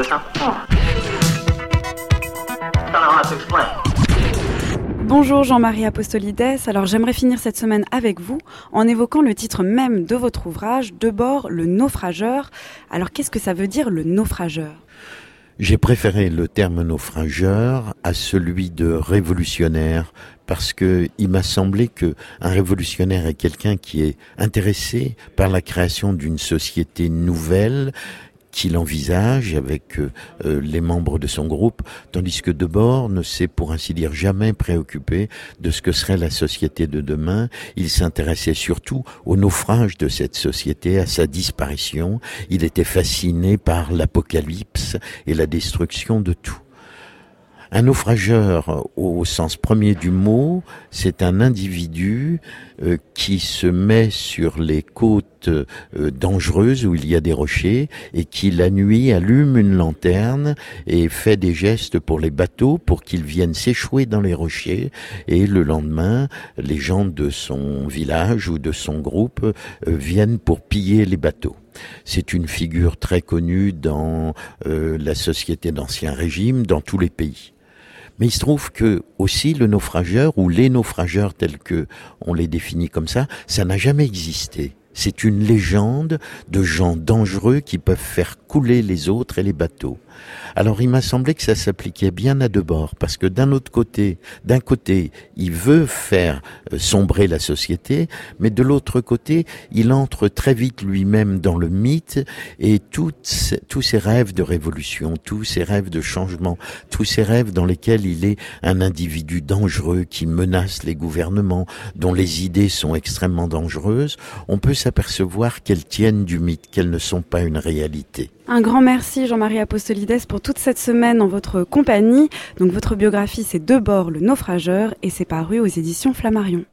ça. Bonjour Jean-Marie Apostolides, alors j'aimerais finir cette semaine avec vous en évoquant le titre même de votre ouvrage, Debord, le naufrageur. Alors qu'est-ce que ça veut dire le naufrageur ? J'ai préféré le terme naufrageur à celui de révolutionnaire parce que il m'a semblé que un révolutionnaire est quelqu'un qui est intéressé par la création d'une société nouvelle qu'il envisage avec les membres de son groupe, tandis que Debord ne s'est pour ainsi dire jamais préoccupé de ce que serait la société de demain. Il s'intéressait surtout au naufrage de cette société, à sa disparition. Il était fasciné par l'apocalypse et la destruction de tout. Un naufrageur, au sens premier du mot, c'est un individu qui se met sur les côtes dangereuses où il y a des rochers et qui, la nuit, allume une lanterne et fait des gestes pour les bateaux pour qu'ils viennent s'échouer dans les rochers. Et le lendemain, les gens de son village ou de son groupe viennent pour piller les bateaux. C'est une figure très connue dans la société d'Ancien Régime, dans tous les pays. Mais il se trouve que aussi le naufrageur ou les naufrageurs tels que on les définit comme ça n'a jamais existé. C'est une légende de gens dangereux qui peuvent faire couler les autres et les bateaux. Alors il m'a semblé que ça s'appliquait bien à Debord, parce que d'un côté, il veut faire sombrer la société, mais de l'autre côté, il entre très vite lui-même dans le mythe, et tous ses rêves de révolution, tous ses rêves de changement, tous ses rêves dans lesquels il est un individu dangereux qui menace les gouvernements, dont les idées sont extrêmement dangereuses, on peut s'apercevoir qu'elles tiennent du mythe, qu'elles ne sont pas une réalité. Un grand merci Jean-Marie Apostolides pour toute cette semaine en votre compagnie. Donc votre biographie c'est Debord, le naufrageur et c'est paru aux éditions Flammarion.